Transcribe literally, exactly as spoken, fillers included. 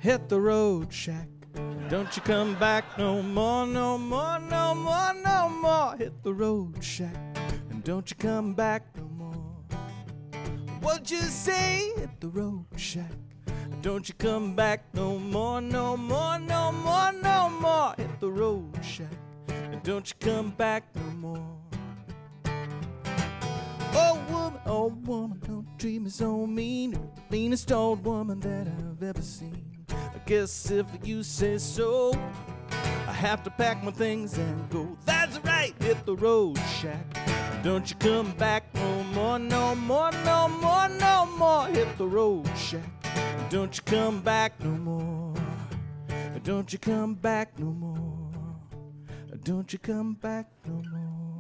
hit the road, Shack. Don't you come back no more, no more, no more, no more. Hit the road, Shack, and don't you come back no more. What'd you say? Hit the road, Shack. Don't you come back no more, no more, no more, no more. Hit the road, Shack, and don't you come back no more. Oh woman, oh woman, don't treat me so mean. You're the meanest old woman that I've ever seen. I guess if you say so, I have to pack my things and go. That's right, hit the road, Shack. Don't you come back no more, no more, no more, no more. Hit the road, Shack. Don't you come back no more. Don't you come back no more. Don't you come back no more.